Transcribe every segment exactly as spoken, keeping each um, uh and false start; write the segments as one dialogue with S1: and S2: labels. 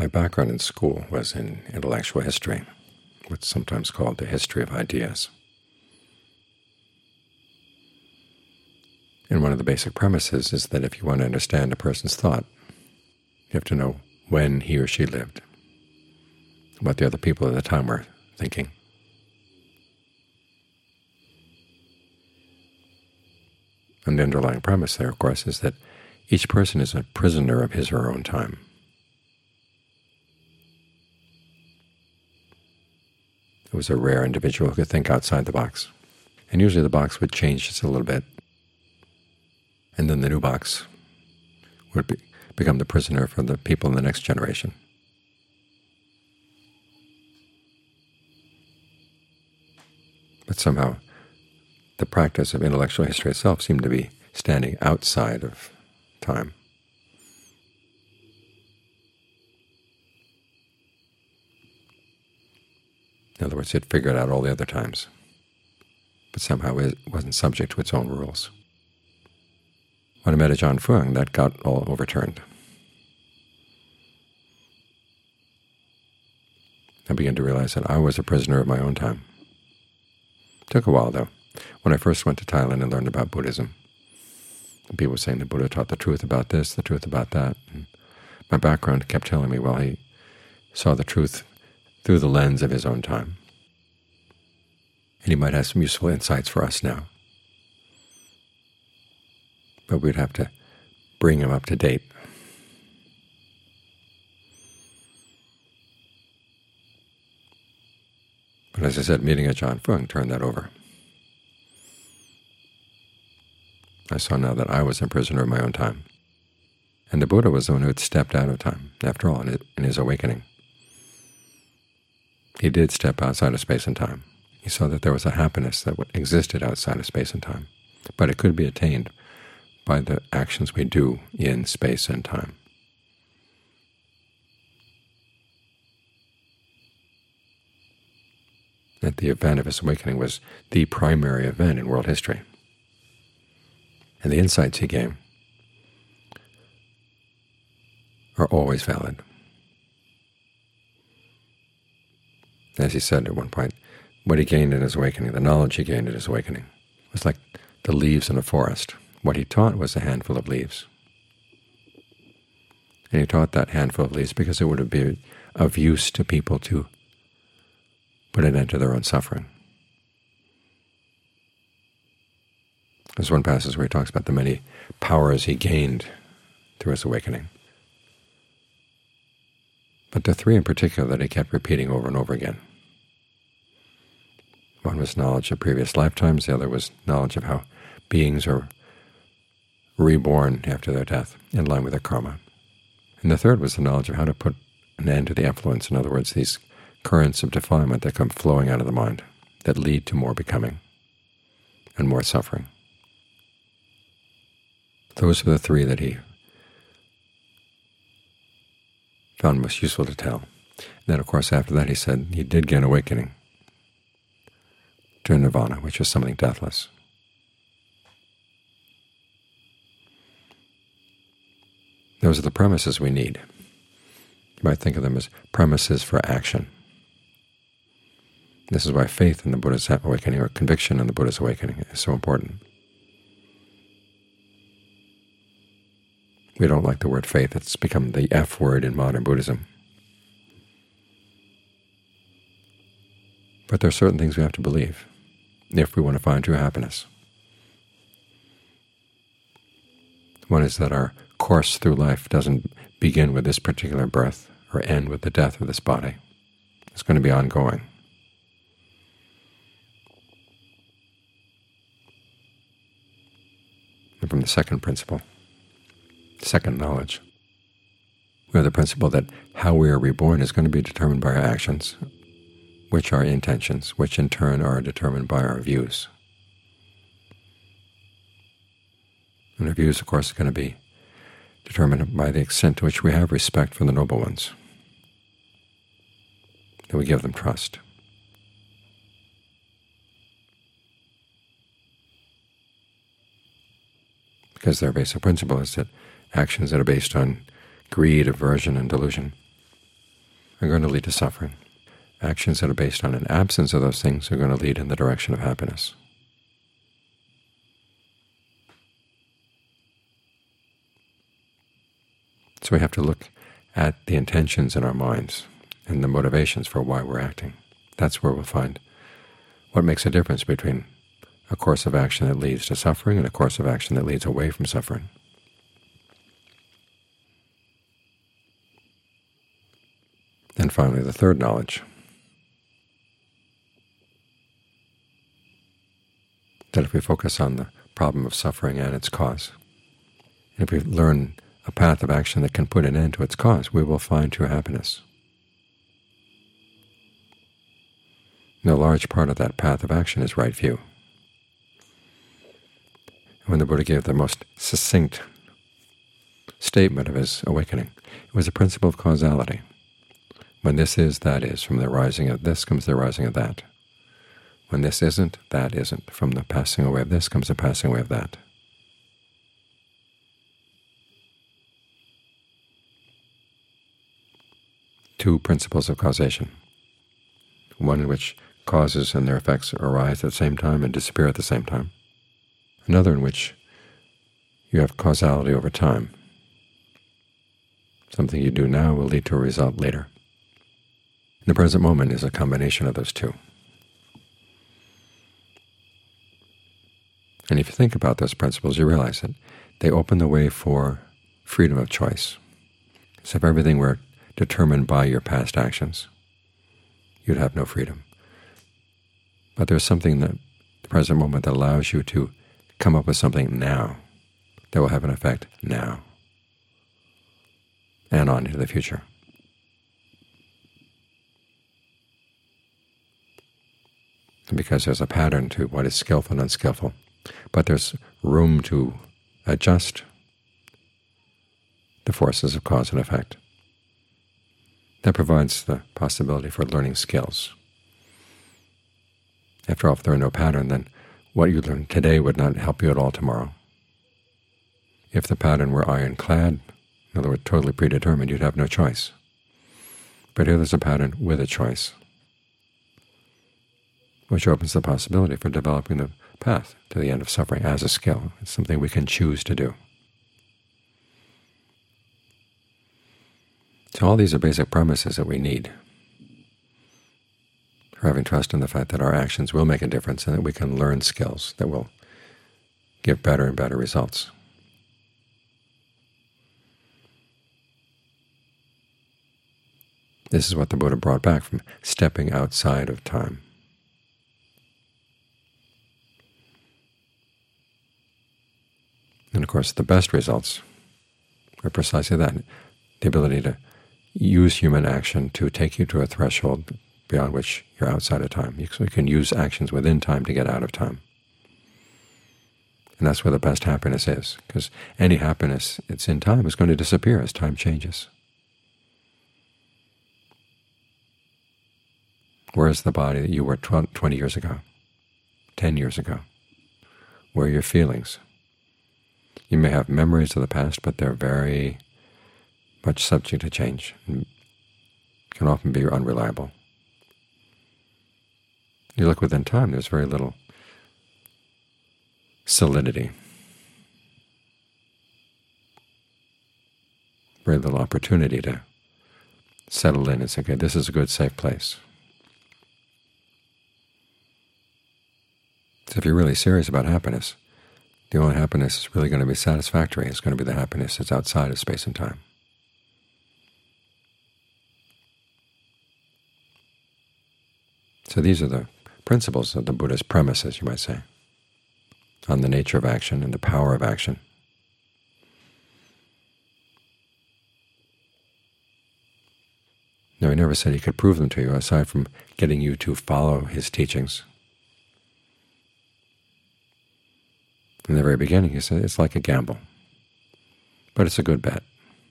S1: My background in school was in intellectual history, what's sometimes called the history of ideas. And one of the basic premises is that if you want to understand a person's thought, you have to know when he or she lived, what the other people at the time were thinking. And the underlying premise there, of course, is that each person is a prisoner of his or her own time. It was a rare individual who could think outside the box. And usually the box would change just a little bit, and then the new box would be, become the prisoner for the people in the next generation. But somehow the practice of intellectual history itself seemed to be standing outside of time. In other words, it figured out all the other times, but somehow it wasn't subject to its own rules. When I met Ajaan Fuang, that got all overturned. I began to realize that I was a prisoner of my own time. It took a while, though. When I first went to Thailand and learned about Buddhism, people were saying the Buddha taught the truth about this, the truth about that. And my background kept telling me, well, he saw the truth through the lens of his own time. And he might have some useful insights for us now. But we'd have to bring him up to date. But as I said, meeting Ajaan Fuang turned that over. I saw now that I was a prisoner of my own time. And the Buddha was the one who had stepped out of time, after all, in his awakening. He did step outside of space and time. He saw that there was a happiness that existed outside of space and time, but it could be attained by the actions we do in space and time. That the event of his awakening was the primary event in world history. And the insights he gave are always valid. As he said at one point, what he gained in his awakening, the knowledge he gained in his awakening, was like the leaves in a forest. What he taught was a handful of leaves. And he taught that handful of leaves because it would be of use to people to put an end to their own suffering. There's one passage where he talks about the many powers he gained through his awakening. But the three in particular that he kept repeating over and over again. One was knowledge of previous lifetimes, the other was knowledge of how beings are reborn after their death in line with their karma. And the third was the knowledge of how to put an end to the effluence, in other words, these currents of defilement that come flowing out of the mind that lead to more becoming and more suffering. Those were the three that he found most useful to tell. And then, of course, after that he said he did gain awakening to nirvana, which is something deathless. Those are the premises we need. You might think of them as premises for action. This is why faith in the Buddha's awakening, or conviction in the Buddha's awakening, is so important. We don't like the word faith. It's become the F word in modern Buddhism. But there are certain things we have to believe if we want to find true happiness. One is that our course through life doesn't begin with this particular birth or end with the death of this body. It's going to be ongoing. And from the second principle, second knowledge, we have the principle that how we are reborn is going to be determined by our actions, which are intentions, which in turn are determined by our views. And our views, of course, are going to be determined by the extent to which we have respect for the noble ones, that we give them trust. Because their basic principle is that actions that are based on greed, aversion, and delusion are going to lead to suffering. Actions that are based on an absence of those things are going to lead in the direction of happiness. So we have to look at the intentions in our minds and the motivations for why we're acting. That's where we'll find what makes a difference between a course of action that leads to suffering and a course of action that leads away from suffering. And finally, the third knowledge, that if we focus on the problem of suffering and its cause, and if we learn a path of action that can put an end to its cause, we will find true happiness. And a large part of that path of action is right view. When the Buddha gave the most succinct statement of his awakening, it was a principle of causality. When this is, that is. From the arising of this comes the arising of that. When this isn't, that isn't. From the passing away of this comes the passing away of that. Two principles of causation, one in which causes and their effects arise at the same time and disappear at the same time, another in which you have causality over time. Something you do now will lead to a result later. The present moment is a combination of those two. And if you think about those principles, you realize that they open the way for freedom of choice. So if everything were determined by your past actions, you'd have no freedom. But there's something that the present moment that allows you to come up with something now that will have an effect now and on into the future. And because there's a pattern to what is skillful and unskillful, but there's room to adjust the forces of cause and effect. That provides the possibility for learning skills. After all, if there were no pattern, then what you learn today would not help you at all tomorrow. If the pattern were ironclad, in other words, totally predetermined, you'd have no choice. But here there's a pattern with a choice, which opens the possibility for developing the path to the end of suffering as a skill. It's something we can choose to do. So all these are basic premises that we need for having trust in the fact that our actions will make a difference and that we can learn skills that will give better and better results. This is what the Buddha brought back from stepping outside of time. And of course, the best results are precisely that, the ability to use human action to take you to a threshold beyond which you're outside of time. So you can use actions within time to get out of time. And that's where the best happiness is, because any happiness that's in time is going to disappear as time changes. Where is the body that you were twenty years ago, ten years ago? Where are your feelings? You may have memories of the past, but they're very much subject to change and can often be unreliable. You look within time, there's very little solidity, very little opportunity to settle in and say, okay, this is a good, safe place. So if you're really serious about happiness, the only happiness that's really going to be satisfactory is going to be the happiness that's outside of space and time. So these are the principles of the Buddha's premises, you might say, on the nature of action and the power of action. Now, he never said he could prove them to you, aside from getting you to follow his teachings. In the very beginning, he said it's like a gamble, but it's a good bet.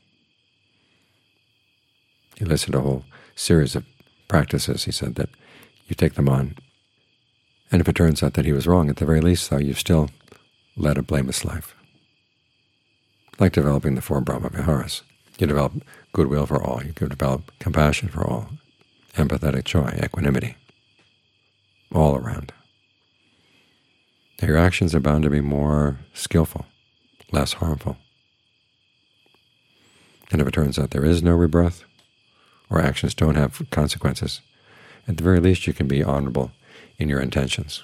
S1: He listed a whole series of practices, he said, that you take them on, and if it turns out that he was wrong, at the very least, though, you've still led a blameless life. Like developing the four Brahma Viharas. You develop goodwill for all. You develop compassion for all, empathetic joy, equanimity, all around. Now your actions are bound to be more skillful, less harmful. And if it turns out there is no rebirth, or actions don't have consequences, at the very least you can be honorable in your intentions.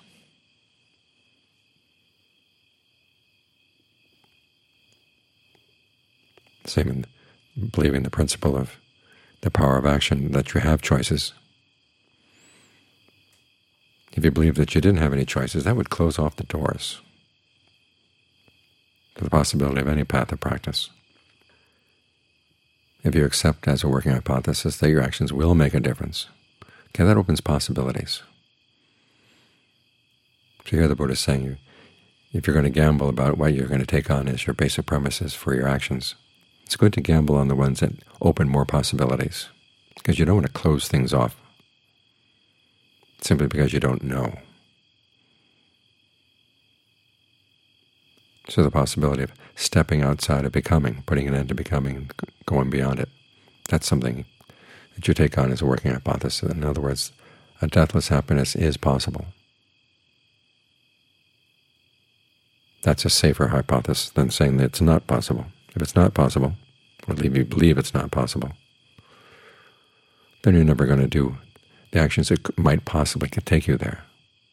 S1: Same in believing the principle of the power of action, that you have choices. If you believe that you didn't have any choices, that would close off the doors to the possibility of any path of practice. If you accept as a working hypothesis that your actions will make a difference, okay, that opens possibilities. So here the Buddha is saying, you, if you're going to gamble about what you're going to take on as your basic premises for your actions, it's good to gamble on the ones that open more possibilities, because you don't want to close things off simply because you don't know. So the possibility of stepping outside of becoming, putting an end to becoming, and going beyond it, that's something that you take on as a working hypothesis. In other words, a deathless happiness is possible. That's a safer hypothesis than saying that it's not possible. If it's not possible, or if you believe it's not possible, then you're never going to do the actions that might possibly could take you there.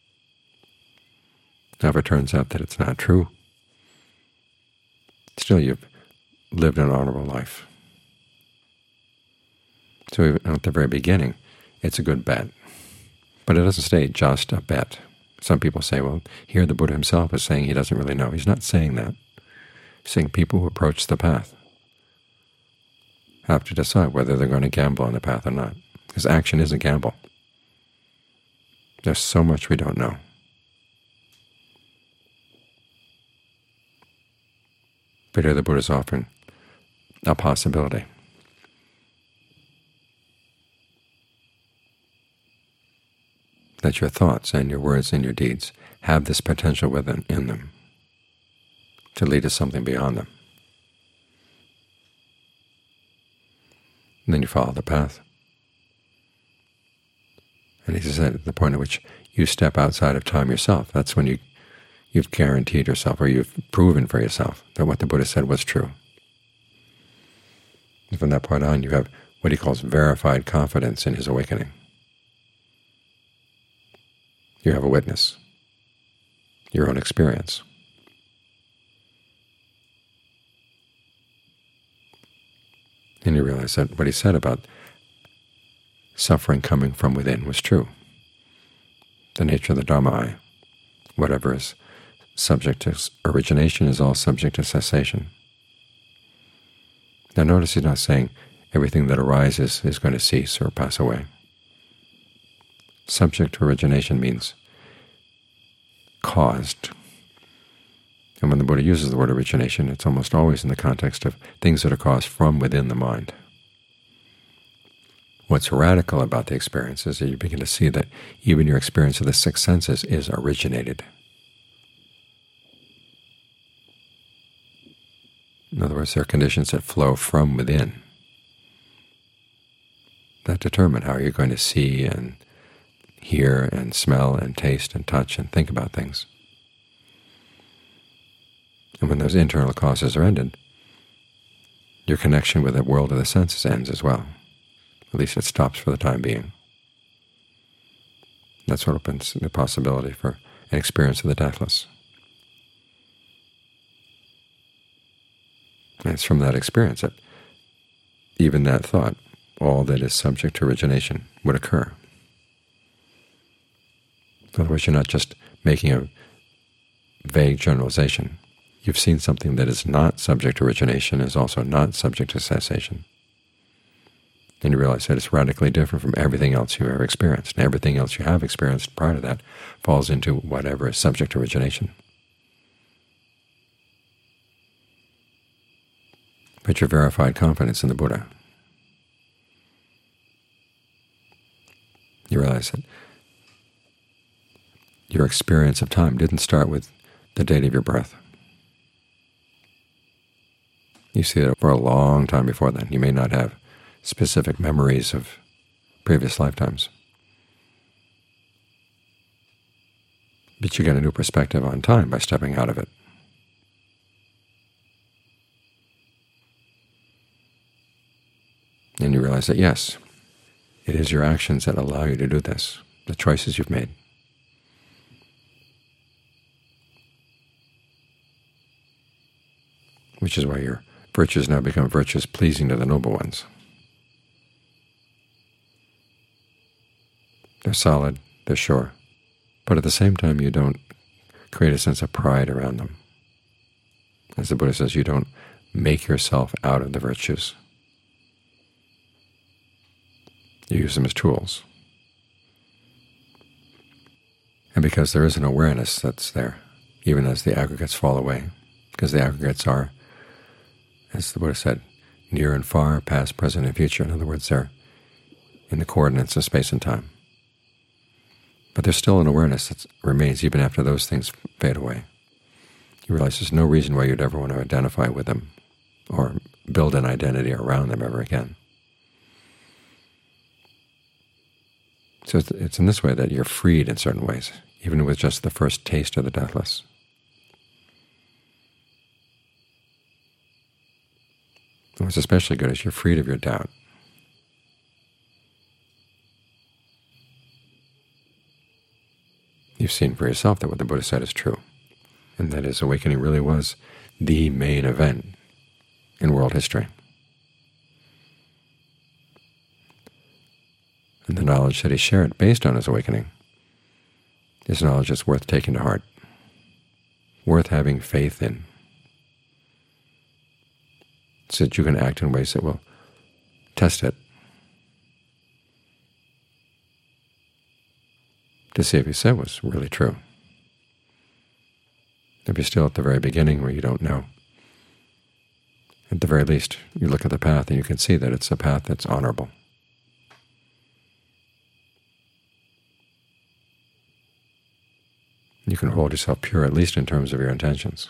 S1: Now, if it turns out that it's not true, still you've lived an honorable life. So even at the very beginning, it's a good bet. But it doesn't stay just a bet. Some people say, well, here the Buddha himself is saying he doesn't really know. He's not saying that. He's saying people who approach the path have to decide whether they're going to gamble on the path or not, because action is a gamble. There's so much we don't know. But here the Buddha is offering a possibility. That your thoughts and your words and your deeds have this potential within in them to lead to something beyond them. And then you follow the path. And he said at the point at which you step outside of time yourself, that's when you, you've guaranteed yourself, or you've proven for yourself, that what the Buddha said was true. And from that point on, you have what he calls verified confidence in his awakening. You have a witness, your own experience. And you realize that what he said about suffering coming from within was true. The nature of the Dharma, whatever is subject to origination is all subject to cessation. Now notice he's not saying everything that arises is going to cease or pass away. Subject to origination means caused. And when the Buddha uses the word origination, it's almost always in the context of things that are caused from within the mind. What's radical about the experience is that you begin to see that even your experience of the six senses is originated. In other words, there are conditions that flow from within that determine how you're going to see and hear and smell and taste and touch and think about things. And when those internal causes are ended, your connection with the world of the senses ends as well. At least it stops for the time being. That's what opens the possibility for an experience of the deathless. And it's from that experience that even that thought, all that is subject to origination, would occur. Otherwise, you're not just making a vague generalization. You've seen something that is not subject to origination, is also not subject to cessation. And you realize that it's radically different from everything else you've ever experienced. And everything else you have experienced prior to that falls into whatever is subject to origination. But your verified confidence in the Buddha, you realize that your experience of time didn't start with the date of your birth. You see that for a long time before then. You may not have specific memories of previous lifetimes, but you get a new perspective on time by stepping out of it. And you realize that, yes, it is your actions that allow you to do this, the choices you've made. Which is why your virtues now become virtues pleasing to the noble ones. They're solid, they're sure, but at the same time you don't create a sense of pride around them. As the Buddha says, you don't make yourself out of the virtues. You use them as tools. And because there is an awareness that's there, even as the aggregates fall away, because the aggregates are, as the Buddha said, near and far, past, present, and future. In other words, they're in the coordinates of space and time. But there's still an awareness that remains even after those things fade away. You realize there's no reason why you'd ever want to identify with them or build an identity around them ever again. So it's in this way that you're freed in certain ways, even with just the first taste of the deathless. And what's especially good is you're freed of your doubt. You've seen for yourself that what the Buddha said is true, and that his awakening really was the main event in world history. And the knowledge that he shared based on his awakening is knowledge that's worth taking to heart, worth having faith in, so that you can act in ways that will test it, to see if he said was really true. If you're still at the very beginning where you don't know, at the very least you look at the path and you can see that it's a path that's honorable. You can hold yourself pure, at least in terms of your intentions.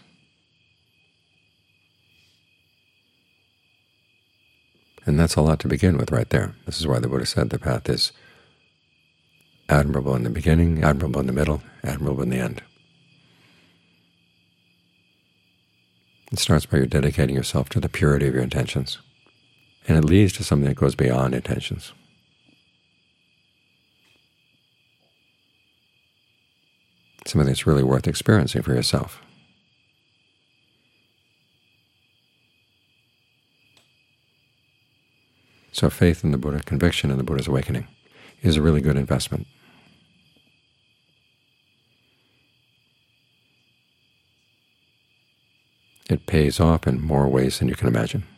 S1: And that's a lot to begin with right there. This is why the Buddha said the path is admirable in the beginning, admirable in the middle, admirable in the end. It starts by you dedicating yourself to the purity of your intentions, and it leads to something that goes beyond intentions. Something that's really worth experiencing for yourself. So faith in the Buddha, conviction in the Buddha's awakening, is a really good investment. It pays off in more ways than you can imagine.